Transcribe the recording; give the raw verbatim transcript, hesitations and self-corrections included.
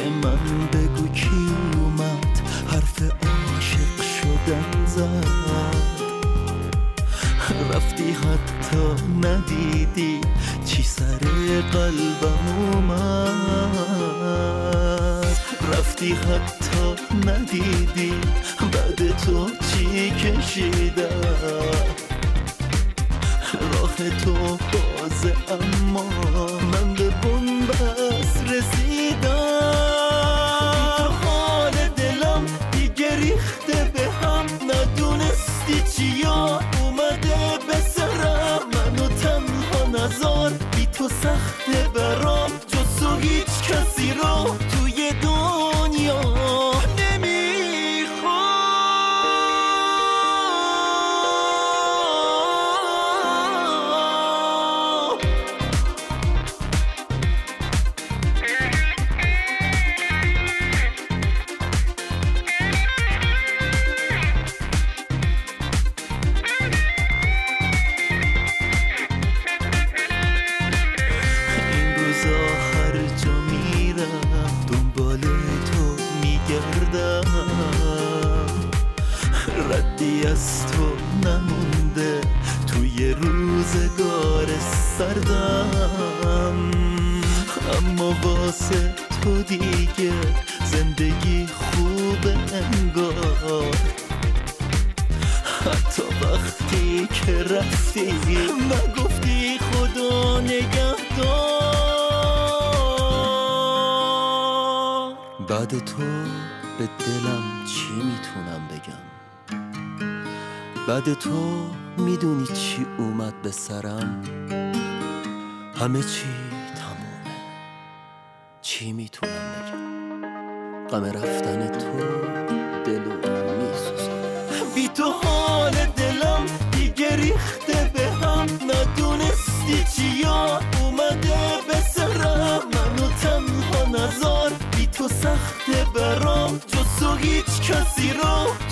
به من بگو کی اومد حرف عاشق شدن زد. رفتی حتی ندیدی چی سر قلبم اومد. رفتی حتی ندیدی بعد تو چی کشیدم. راه تو بازه اما من به بنبست رسیدم. تو حال دلم دیگه ریخته به هم، ندونستی چیا اومده به سرم. منو تنها نذار بی تو سخته برام، جز تو هیچ کسی رو توی دنیا ردی از تو نمونده توی روزگار سردم. اما واسه تو دیگه زندگی خوب انگار. حتی وقتی که رفتی نگفتی خدا نگهدار. بعد تو به دلم چی میتونم بگم؟ بعد تو میدونی چی اومد به سرم؟ همه چی تمومه، چی میتونم بگم؟ غم رفتن تو دلو میسوزم. بی تو حال دلم دیگه ریخته به هم، ندونستی چیا اومده به سرم. منو تنها نذار بی تو سخته برام، جز تو هیچ کسی رو